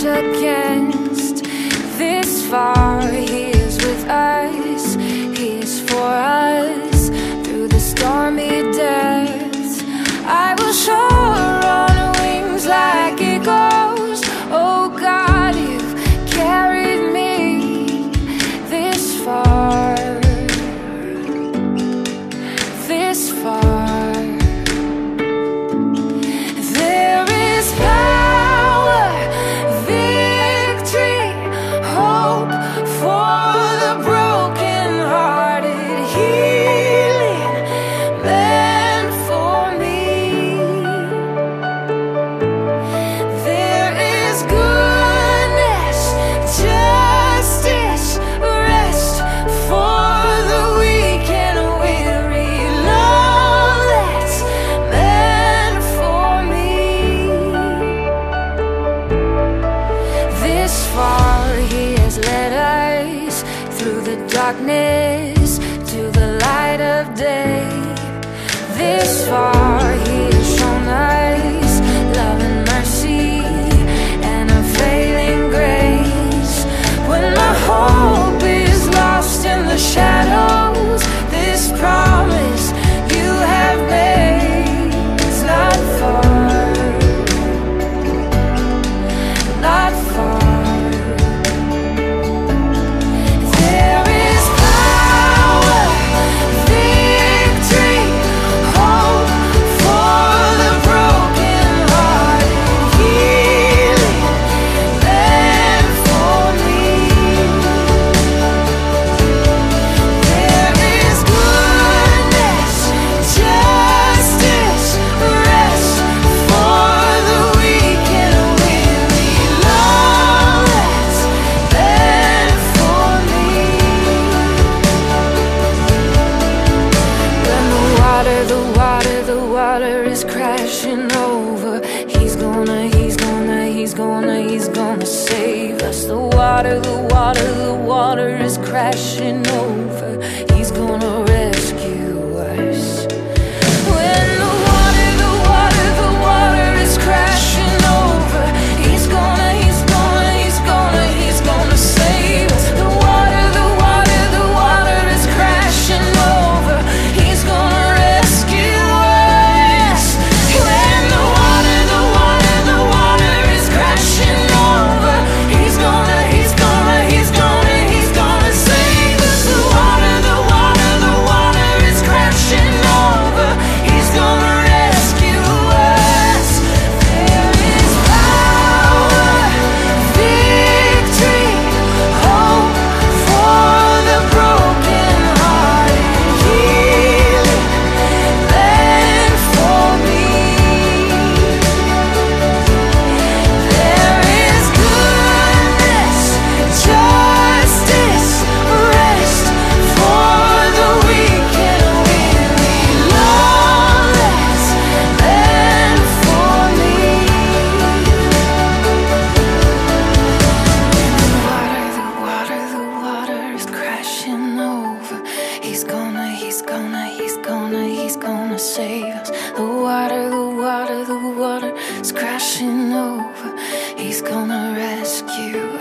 against. This far, He is with us, He is for us. Through the stormy depths, I will soar on wings like eagles. Oh God, You've carried me this far, this far. There is power, victory, hope for the broken-hearted, healing meant for me. There is goodness, justice, rest for the weak and weary, love that's meant for me. This far He has led us, through the darkness to the light of day. This far He has shown us love and mercy and unfailing grace. When my hope is lost in the shadows, this promise You have made is not far, not far. There is power, victory, hope for the broken-hearted, healing meant for me. There is goodness, justice, rest for the weak and weary, love that's meant for me. When the water is crashing over, He's gonna save us. The water is crashing over, He's gonna rescue us. When the water is crashing over, He's gonna save us. The water is crashing over, He's gonna rescue us. When the water is crashing over, He's gonna save us. The water is crashing over, He's gonna rescue us. There is power, victory, hope for the broken-hearted, healing meant for me. There is goodness, justice, rest for the weak and weary, love that's meant for me. The water is crashing over, He's gonna save us. The water is crashing over, He's gonna rescue